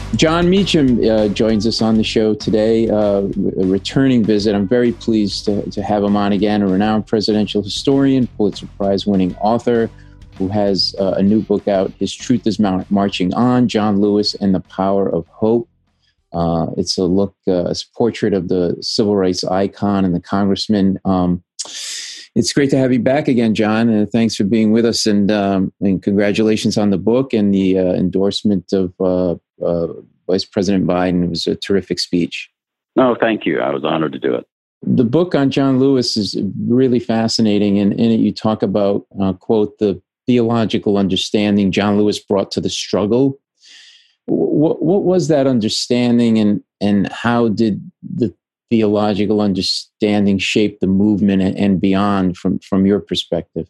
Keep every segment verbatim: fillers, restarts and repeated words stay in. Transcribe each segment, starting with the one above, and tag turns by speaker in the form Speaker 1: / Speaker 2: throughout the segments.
Speaker 1: Jon Meacham uh, joins us on the show today, uh, a returning visit. I'm very pleased to, to have him on again, a renowned presidential historian, Pulitzer Prize-winning author who has uh, a new book out, His Truth is Marching On, John Lewis and the Power of Hope. Uh, it's a look, uh, a portrait of the civil rights icon and the congressman. Um, it's great to have you back again, John, and thanks for being with us. And, um, and congratulations on the book and the uh, endorsement of uh, uh, Vice President Biden. It was a terrific speech.
Speaker 2: No, thank you. I was honored to do it.
Speaker 1: The book on John Lewis is really fascinating. And in it, you talk about, uh, quote, the theological understanding John Lewis brought to the struggle. What, what was that understanding, and, and how did the theological understanding shape the movement and, and beyond from, from your perspective?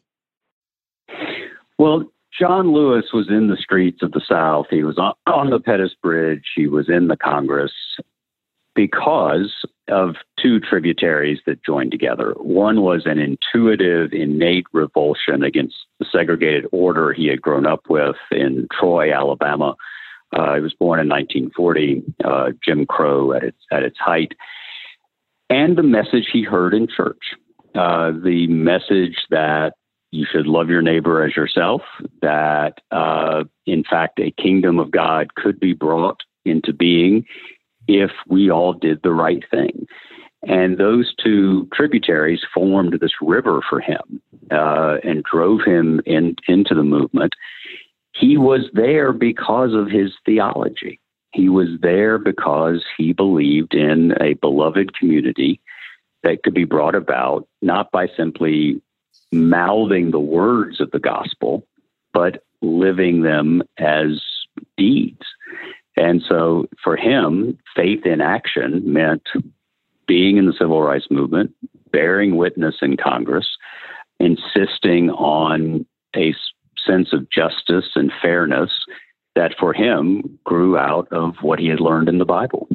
Speaker 2: Well, John Lewis was in the streets of the South. He was on, on the Pettus Bridge. He was in the Congress because of two tributaries that joined together. One was an intuitive, innate revulsion against the segregated order he had grown up with in Troy, Alabama. Uh, he was born in nineteen forty, uh, Jim Crow at its at its height, and the message he heard in church, uh, the message that you should love your neighbor as yourself, that uh, in fact a kingdom of God could be brought into being if we all did the right thing. And those two tributaries formed this river for him uh, and drove him in, into the movement. He was there because of his theology. He was there because he believed in a beloved community that could be brought about not by simply mouthing the words of the gospel, but living them as deeds. And so for him, faith in action meant being in the civil rights movement, bearing witness in Congress, insisting on a sense of justice and fairness that for him grew out of what he had learned in the Bible.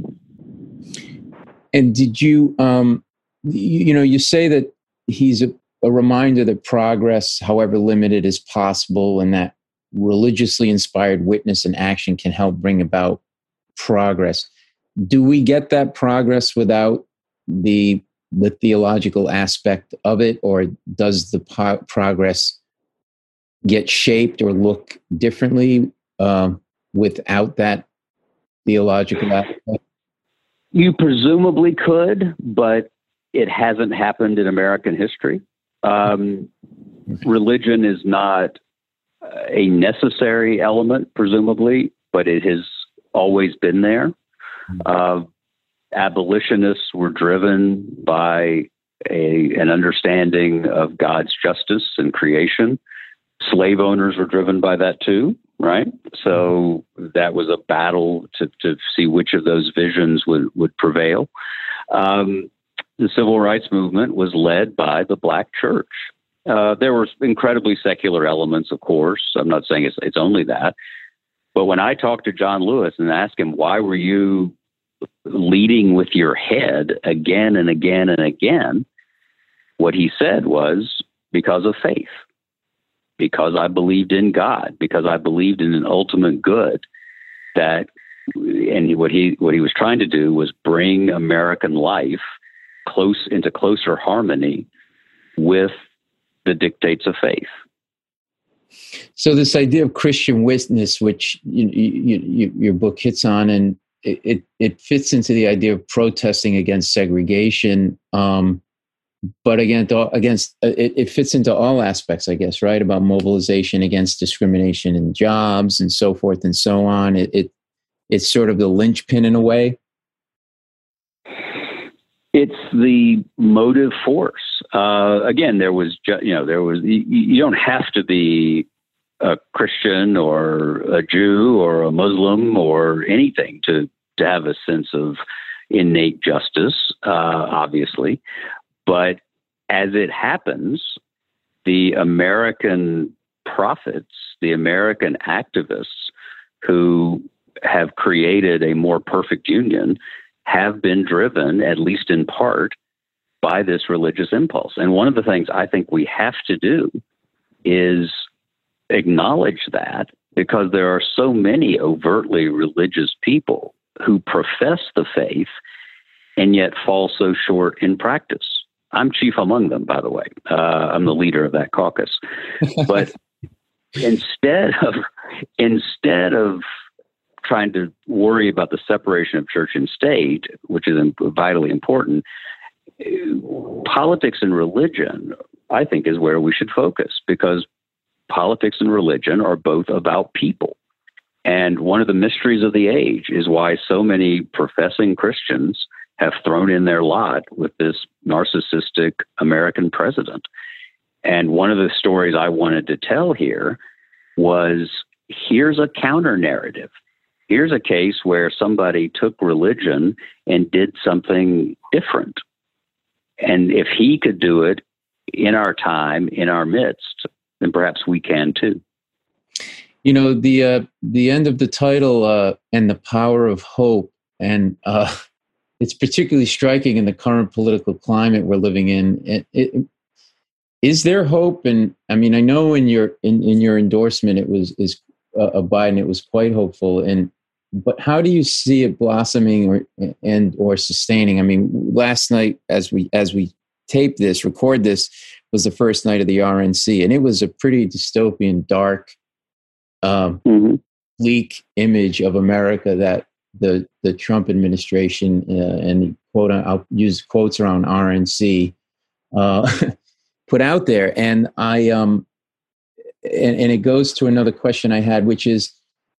Speaker 1: And did you, um, you, you know, you say that he's a, a reminder that progress, however limited, is possible, and that religiously inspired witness and action can help bring about progress. Do we get that progress without the the theological aspect of it, or does the po- progress get shaped or look differently um, without that theological aspect?
Speaker 2: You presumably could, but it hasn't happened in American history. Um, religion is not a necessary element, presumably, but it has always been there. Uh, abolitionists were driven by a, an understanding of God's justice and creation. Slave owners were driven by that too, right? So that was a battle to, to see which of those visions would, would prevail. Um, the civil rights movement was led by the Black church. Uh, there were incredibly secular elements, of course. I'm not saying it's, it's only that. But when I talked to John Lewis and asked him, why were you leading with your head again and again and again, what he said was, because of faith. Because I believed in God, because I believed in an ultimate good, that, and what he what he was trying to do was bring American life close into closer harmony with the dictates of faith.
Speaker 1: So this idea of Christian witness, which you, you, you, your book hits on, and it, it, it fits into the idea of protesting against segregation. Um, But again, against it, it fits into all aspects, I guess, right? About mobilization against discrimination in jobs and so forth and so on. It, it it's sort of the linchpin in a way.
Speaker 2: It's the motive force. Uh, again, there was, you know, there was. You, you don't have to be a Christian or a Jew or a Muslim or anything to to have a sense of innate justice, uh, obviously. But as it happens, the American prophets, the American activists who have created a more perfect union have been driven, at least in part, by this religious impulse. And one of the things I think we have to do is acknowledge that because there are so many overtly religious people who profess the faith and yet fall so short in practice. I'm chief among them, by the way. Uh, I'm the leader of that caucus. But instead of instead of trying to worry about the separation of church and state, which is vitally important, politics and religion, I think, is where we should focus, because politics and religion are both about people. And one of the mysteries of the age is why so many professing Christians have thrown in their lot with this narcissistic American president. And one of the stories I wanted to tell here was, here's a counter narrative. Here's a case where somebody took religion and did something different. And if he could do it in our time, in our midst, then perhaps we can too.
Speaker 1: You know, the uh, the end of the title, uh, and the power of hope, and uh, it's particularly striking in the current political climate we're living in. It, it, is there hope? And I mean, I know in your in, in your endorsement, it was is uh, of Biden, it was quite hopeful. And but how do you see it blossoming or and or sustaining? I mean, last night as we as we tape this, record this, was the first night of the R N C, and it was a pretty dystopian, dark, um, mm-hmm. bleak image of America that the the Trump administration uh, and the quote I'll use quotes around R N C uh, put out there. And I um and, and it goes to another question I had, which is,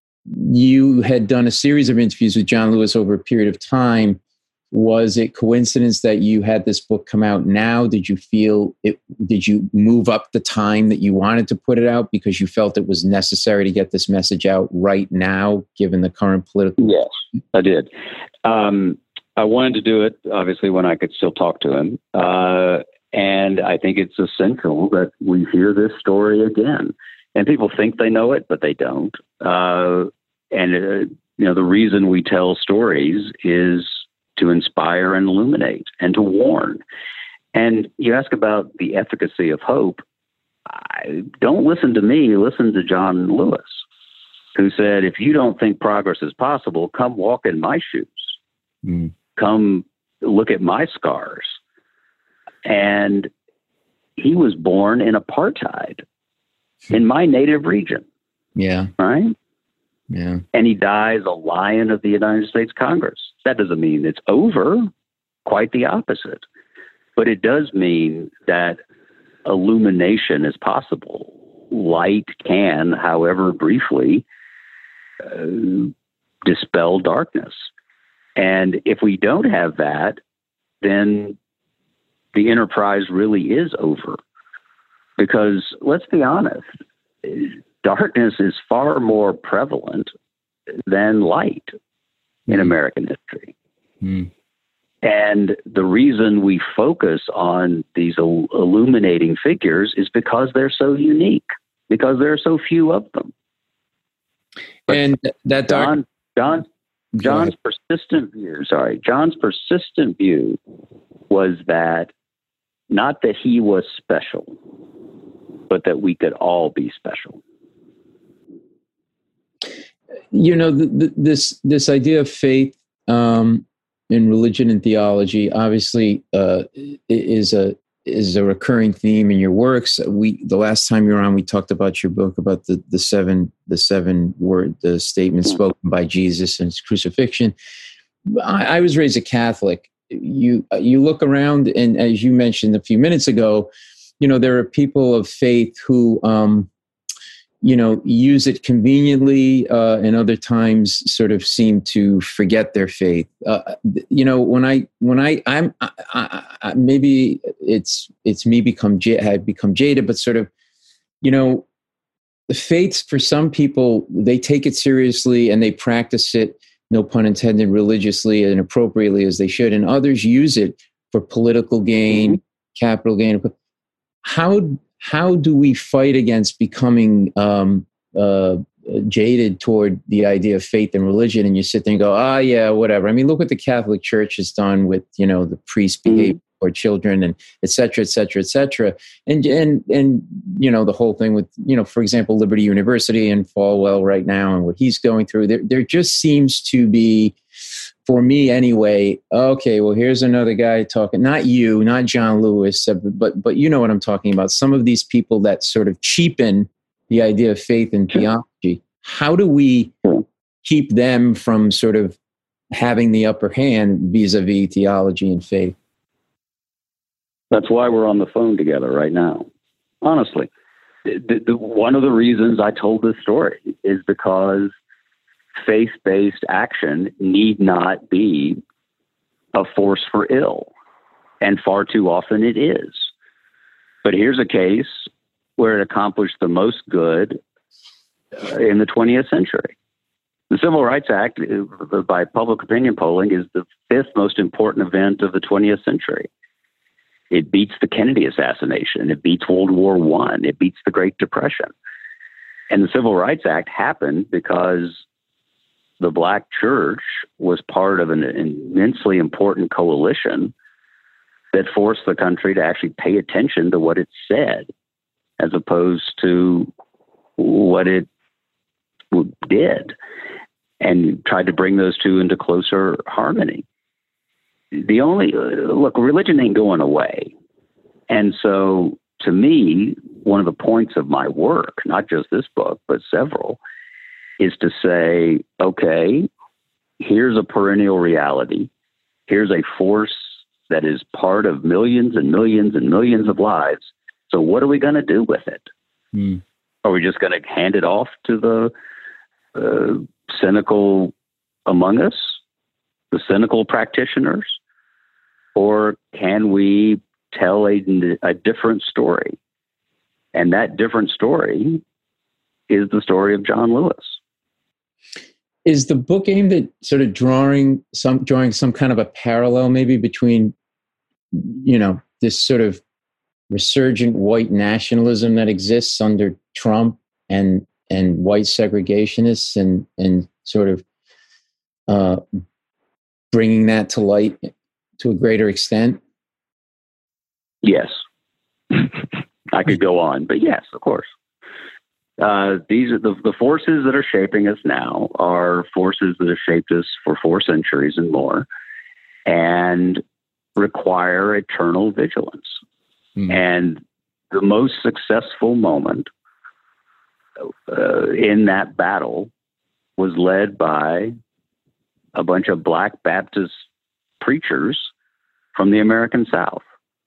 Speaker 1: you had done a series of interviews with John Lewis over a period of time. Was it coincidence that you had this book come out now? Did you feel it? Did you move up the time that you wanted to put it out because you felt it was necessary to get this message out right now, given the current political?
Speaker 2: Yes, I did. Um, I wanted to do it, obviously, when I could still talk to him. Uh, and I think it's essential that we hear this story again. And people think they know it, but they don't. Uh, and, uh, you know, the reason we tell stories is to inspire and illuminate and to warn. And you ask about the efficacy of hope. I, don't listen to me, listen to John Lewis, who said, if you don't think progress is possible, come walk in my shoes. Mm. Come look at my scars. And he was born in apartheid in my native region.
Speaker 1: Yeah.
Speaker 2: Right?
Speaker 1: Yeah.
Speaker 2: And he dies a lion of the United States Congress. That doesn't mean it's over. Quite the opposite. But it does mean that illumination is possible. Light can, however briefly, uh, dispel darkness. And if we don't have that, then the enterprise really is over. Because let's be honest, darkness is far more prevalent than light in American history. Mm. And the reason we focus on these il- illuminating figures is because they're so unique, because there are so few of them. But
Speaker 1: and that dark-
Speaker 2: John, John, John's persistent view, sorry, John's persistent view was that not that he was special, but that we could all be special.
Speaker 1: You know, the, the, this this idea of faith um, in religion and theology obviously uh, is a is a recurring theme in your works. We the last time you were on, we talked about your book about the the seven the seven word the statements spoken by Jesus and his crucifixion. I, I was raised a Catholic. You you look around, and as you mentioned a few minutes ago, you know, there are people of faith who, um, you know, use it conveniently, uh, and other times sort of seem to forget their faith. Uh, you know, when I when I I'm I, I, I, maybe it's it's me become have become jaded, but sort of, you know, the faiths for some people, they take it seriously and they practice it, no pun intended, religiously and appropriately as they should, and others use it for political gain, capital gain. How how do we fight against becoming um, uh, jaded toward the idea of faith and religion? And you sit there and go, ah, yeah, whatever. I mean, look what the Catholic Church has done with, you know, the priest behavior support children, and et cetera, et cetera, et cetera. And, and, and, you know, the whole thing with, you know, for example, Liberty University and Falwell right now and what he's going through, there, there just seems to be, for me anyway, okay, well, here's another guy talking, not you, not John Lewis, but, but you know what I'm talking about. Some of these people that sort of cheapen the idea of faith and theology. How do we keep them from sort of having the upper hand vis-a-vis theology and faith?
Speaker 2: That's why we're on the phone together right now. Honestly, the, the, one of the reasons I told this story is because faith-based action need not be a force for ill, and far too often it is. But here's a case where it accomplished the most good uh, in the twentieth century. The Civil Rights Act, uh, by public opinion polling, is the fifth most important event of the twentieth century. It beats the Kennedy assassination. It beats World War One. It beats the Great Depression. And the Civil Rights Act happened because the Black church was part of an immensely important coalition that forced the country to actually pay attention to what it said, as opposed to what it did, and tried to bring those two into closer harmony. The only, look, religion ain't going away. And so, to me, one of the points of my work, not just this book, but several, is to say, okay, here's a perennial reality. Here's a force that is part of millions and millions and millions of lives. So what are we going to do with it? Mm. Are we just going to hand it off to the uh, cynical among us, the cynical practitioners? Or can we tell a, a different story? And that different story is the story of John Lewis.
Speaker 1: Is the book aimed at sort of drawing some drawing some kind of a parallel maybe between, you know, this sort of resurgent white nationalism that exists under Trump and and white segregationists, and and sort of uh, bringing that to light to a greater extent?
Speaker 2: Yes. I could go on, but yes, of course. Uh, these are the, the forces that are shaping us now are forces that have shaped us for four centuries and more, and require eternal vigilance. Mm. And the most successful moment uh, in that battle was led by a bunch of Black Baptist preachers from the American South.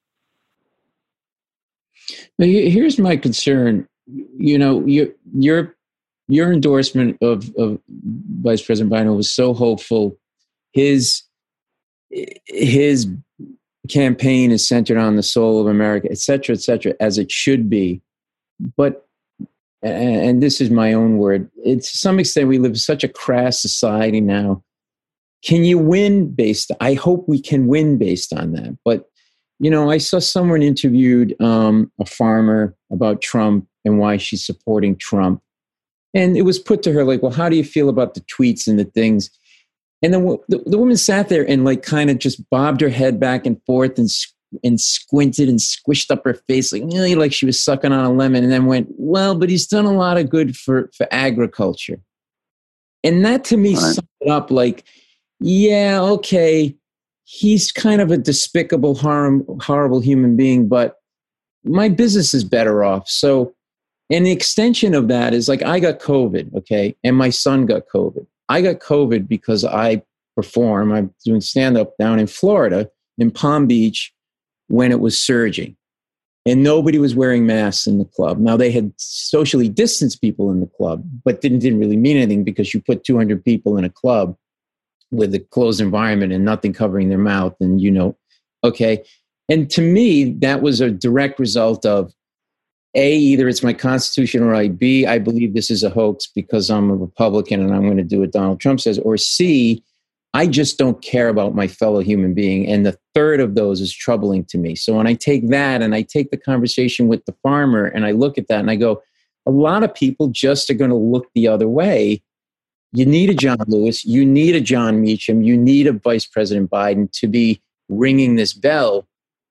Speaker 1: Now, here's my concern. You know, your your your endorsement of, of Vice President Biden was so hopeful. His his campaign is centered on the soul of America, et cetera, et cetera, as it should be. But, and this is my own word, it's to some extent we live in such a crass society now. Can you win based? I hope we can win based on that. But, you know, I saw someone interviewed um, a farmer about Trump and why she's supporting Trump. And it was put to her like, well, how do you feel about the tweets and the things? And then the, the woman sat there and like kind of just bobbed her head back and forth and and squinted and squished up her face like, really, like she was sucking on a lemon, and then went, well, but he's done a lot of good for, for agriculture. And that to me summed it up like, yeah, okay, he's kind of a despicable, harm, horrible human being, but my business is better off. So, and the extension of that is like, I got COVID, okay, and my son got COVID. I got COVID because I perform, I'm doing stand-up down in Florida, in Palm Beach, when it was surging. And nobody was wearing masks in the club. Now, they had socially distanced people in the club, but didn't, didn't really mean anything because you put two hundred people in a club with a closed environment and nothing covering their mouth. And, you know, okay. And to me, that was a direct result of, A, either it's my constitutional right, B, I believe this is a hoax because I'm a Republican and I'm going to do what Donald Trump says, or C, I just don't care about my fellow human being. And the third of those is troubling to me. So when I take that and I take the conversation with the farmer and I look at that and I go, a lot of people just are going to look the other way. You need a John Lewis, you need a John Meacham, you need a Vice President Biden to be ringing this bell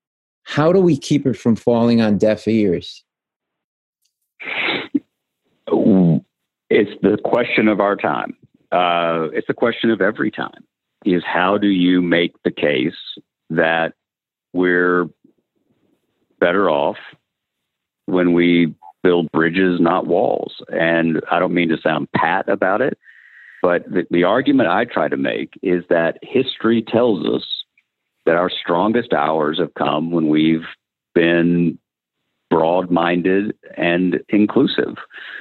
Speaker 1: How do we keep it from falling on deaf ears?
Speaker 2: It's the question of our time. Uh, it's the question of every time, is how do you make the case that we're better off when we build bridges, not walls? And I don't mean to sound pat about it, but the, the argument I try to make is that history tells us that our strongest hours have come when we've been broad-minded and inclusive.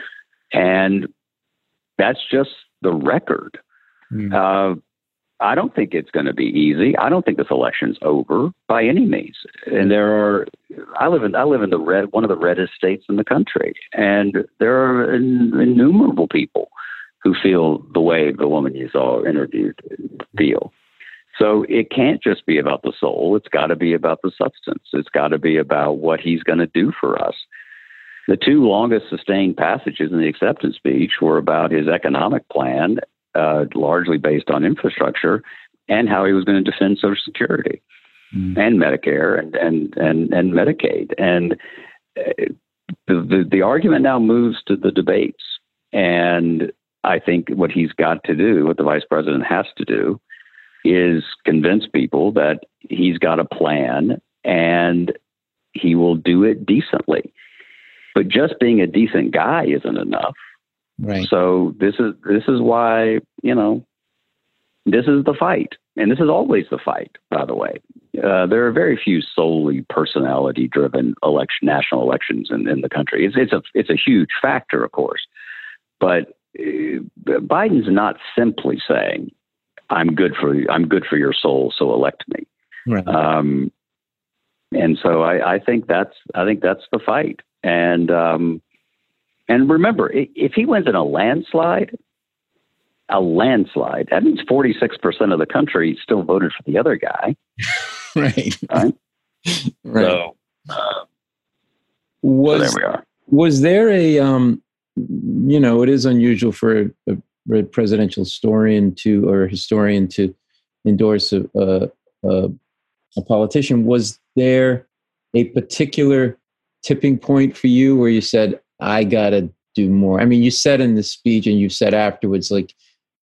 Speaker 2: And that's just the record. Mm. Uh, I don't think it's going to be easy. I don't think this election's over by any means. And there are, I live in, I live in the red, one of the reddest states in the country. And there are in, innumerable people who feel the way the woman you saw interviewed feel. So it can't just be about the soul. It's got to be about the substance. It's got to be about what he's going to do for us. The two longest sustained passages in the acceptance speech were about his economic plan, uh, largely based on infrastructure, and how he was going to defend Social Security mm. and Medicare and, and, and, and Medicaid. And uh, the, the, the argument now moves to the debates. And I think what he's got to do, what the vice president has to do, is convince people that he's got a plan and he will do it decently. But just being a decent guy isn't enough.
Speaker 1: Right.
Speaker 2: So this is this is why, you know, this is the fight. And this is always the fight, by the way. Uh, there are very few solely personality-driven election, national elections in, in the country. It's, it's a it's a huge factor, of course. But uh, Biden's not simply saying, I'm good for I'm good for your soul, so elect me.
Speaker 1: Right.
Speaker 2: Um, and so I, I think that's I think that's the fight. And um, and remember, if he wins in a landslide, a landslide, that means forty-six percent of the country still voted for the other guy.
Speaker 1: Right.
Speaker 2: Right.
Speaker 1: Right.
Speaker 2: So, uh,
Speaker 1: was,
Speaker 2: so there we are.
Speaker 1: Was there a, um, you know, it is unusual for a, a presidential historian to, or a historian to endorse a, a, a, a politician. Was there a particular tipping point for you where you said, I got to do more? I mean, you said in the speech and you said afterwards, like,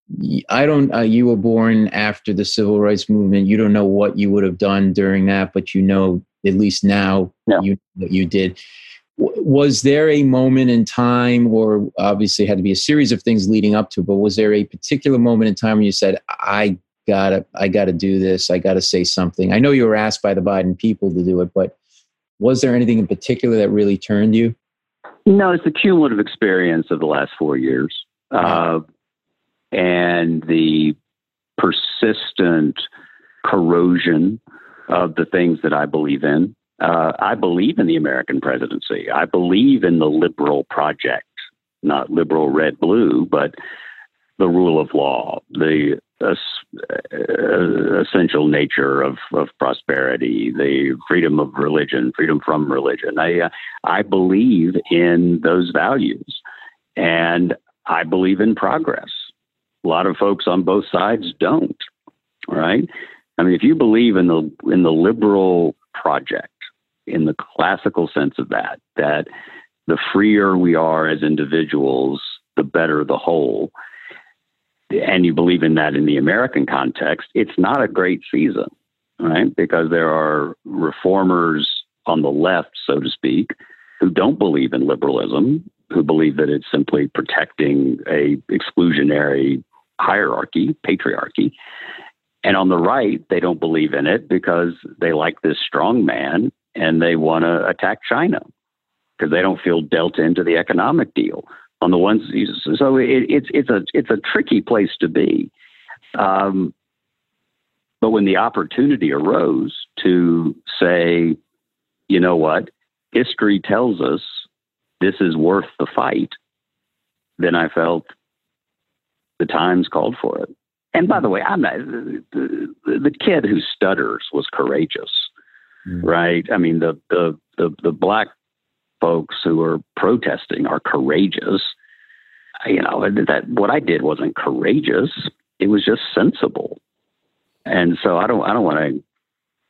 Speaker 1: I don't, uh, you were born after the civil rights movement. You don't know what you would have done during that, but you know, at least now
Speaker 2: yeah.
Speaker 1: you, what you did. W- was there a moment in time, or obviously it had to be a series of things leading up to, but was there a particular moment in time when you said, I gotta, I gotta do this. I gotta say something? I know you were asked by the Biden people to do it, but was there anything in particular that really turned you?
Speaker 2: No, it's the cumulative experience of the last four years. Uh, and the persistent corrosion of the things that I believe in. Uh, I believe in the American presidency. I believe in the liberal project, not liberal red, blue, but the rule of law, the uh, essential nature of, of prosperity, the freedom of religion, freedom from religion. I, uh, I believe in those values, and I believe in progress. A lot of folks on both sides don't, right? I mean, if you believe in the in the liberal project, in the classical sense of that, that the freer we are as individuals, the better the whole, and you believe in that in the American context, it's not a great season, right? Because there are reformers on the left, so to speak, who don't believe in liberalism, who believe that it's simply protecting a exclusionary hierarchy, patriarchy. And on the right, they don't believe in it because they like this strong man and they want to attack China because they don't feel dealt into the economic deal. On the ones, so it, it's it's a it's a tricky place to be. Um, but when the opportunity arose to say, you know what, history tells us this is worth the fight, then I felt the times called for it. And by the way, I'm not, the, the, the kid who stutters was courageous, mm. right? I mean, the, the the the black folks who are protesting are courageous. You know, that what I did wasn't courageous; it was just sensible. And so I don't I don't want to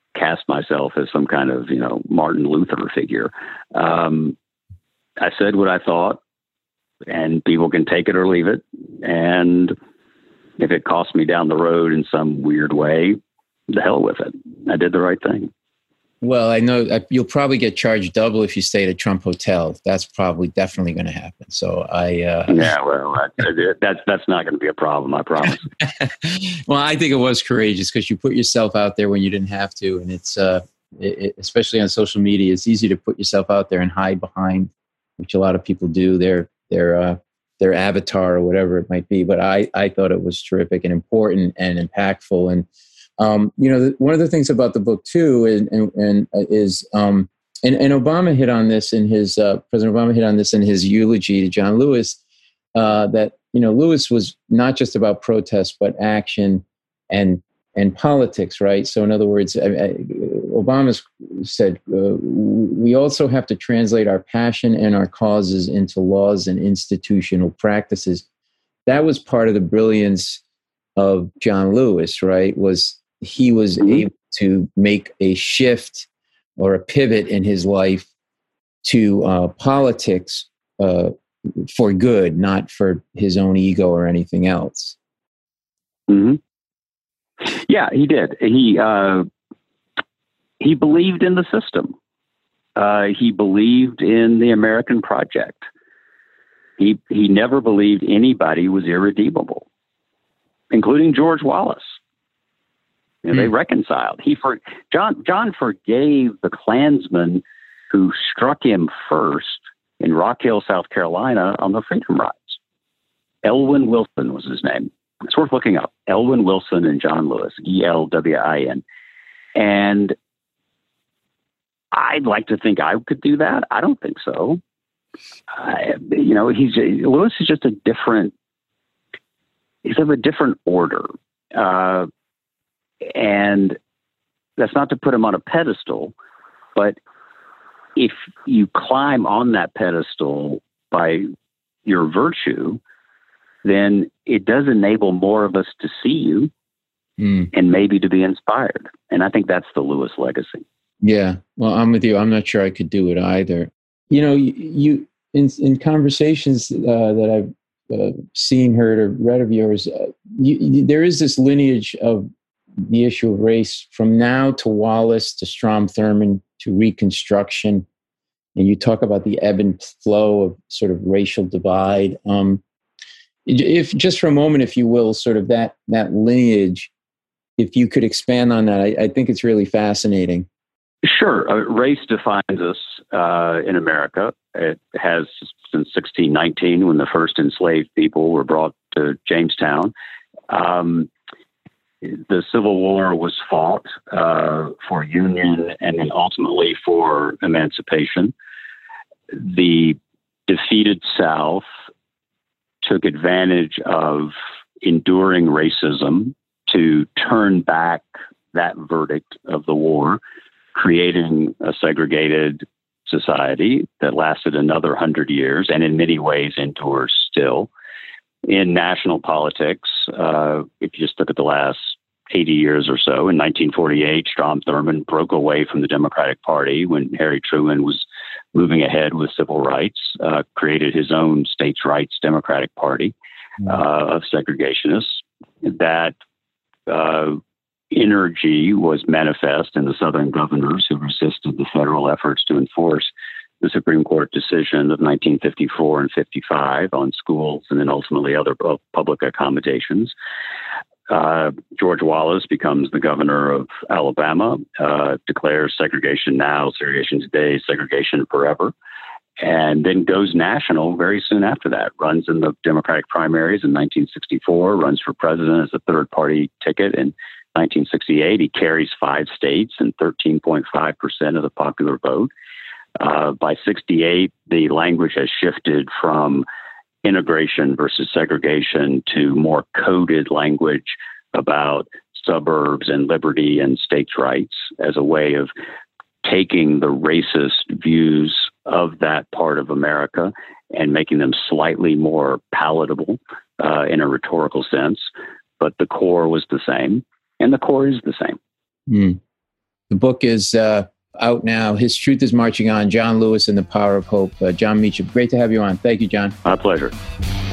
Speaker 2: cast myself as some kind of, you know, Martin Luther figure. Um, I said what I thought, and people can take it or leave it. And if it costs me down the road in some weird way, the hell with it. I did the right thing.
Speaker 1: Well, I know you'll probably get charged double if you stay at a Trump hotel. That's probably definitely going to happen. So I, uh,
Speaker 2: yeah, well, that, that's that's not going to be a problem. I promise.
Speaker 1: Well, I think it was courageous because you put yourself out there when you didn't have to, and it's uh, it, it, especially on social media, it's easy to put yourself out there and hide behind, which a lot of people do. Their their uh, their avatar or whatever it might be. But I I thought it was terrific and important and impactful. And Um, you know, one of the things about the book too, and, and, and is, um, and, and Obama hit on this in his, uh, President Obama hit on this in his eulogy to John Lewis, uh, that, you know, Lewis was not just about protest, but action and, and politics, right? So in other words, I, I, Obama said, uh, we also have to translate our passion and our causes into laws and institutional practices. That was part of the brilliance of John Lewis, right? Was he was mm-hmm. able to make a shift or a pivot in his life to uh, politics uh, for good, not for his own ego or anything else.
Speaker 2: Mm-hmm. Yeah, he did. He uh, he believed in the system. Uh, he believed in the American project. He he never believed anybody was irredeemable, including George Wallace. You know, mm. They reconciled. He for John John forgave the Klansmen who struck him first in Rock Hill, South Carolina, on the Freedom Rides. Elwyn Wilson was his name. It's worth looking up. Elwyn Wilson and John Lewis, E L W I N. And I'd like to think I could do that. I don't think so. I, you know, he's Lewis is just a different. He's of a different order. Uh, and that's not to put him on a pedestal, but if you climb on that pedestal by your virtue, then it does enable more of us to see you mm. and maybe to be inspired. And I think that's the Lewis legacy.
Speaker 1: Yeah. Well, I'm with you. I'm not sure I could do it either. You know, you, you in, in conversations uh, that I've Uh, seen, heard, or read of yours, uh, you, you, there is this lineage of the issue of race from now to Wallace to Strom Thurmond to Reconstruction, and you talk about the ebb and flow of sort of racial divide. Um, if just for a moment, if you will, sort of that that lineage, if you could expand on that, I, I think it's really fascinating.
Speaker 2: Sure. Uh, race defines us uh, in America. It has since sixteen nineteen, when the first enslaved people were brought to Jamestown. Um, the Civil War was fought uh, for union and then ultimately for emancipation. The defeated South took advantage of enduring racism to turn back that verdict of the war, creating a segregated society that lasted another hundred years and in many ways endures still. In national politics, uh, if you just look at the last eighty years or so, in nineteen forty-eight, Strom Thurmond broke away from the Democratic Party when Harry Truman was moving ahead with civil rights, uh, created his own states' rights Democratic Party uh, of segregationists. That uh, energy was manifest in the Southern governors who resisted the federal efforts to enforce the Supreme Court decision of nineteen fifty-four and fifty-five on schools and then ultimately other public accommodations. Uh, George Wallace becomes the governor of Alabama, uh, declares segregation now, segregation today, segregation forever, and then goes national very soon after that, runs in the Democratic primaries in nineteen sixty-four, runs for president as a third-party ticket in nineteen sixty-eight. He carries five states and thirteen point five percent of the popular vote. Uh, by sixty-eight, the language has shifted from integration versus segregation to more coded language about suburbs and liberty and states' rights as a way of taking the racist views of that part of America and making them slightly more palatable uh, in a rhetorical sense. But the core was the same, and the core is the same.
Speaker 1: Mm. The book is uh, out now. His Truth is Marching On, John Lewis and the Power of Hope. Uh, Jon Meacham, great to have you on. Thank you, John.
Speaker 2: My pleasure.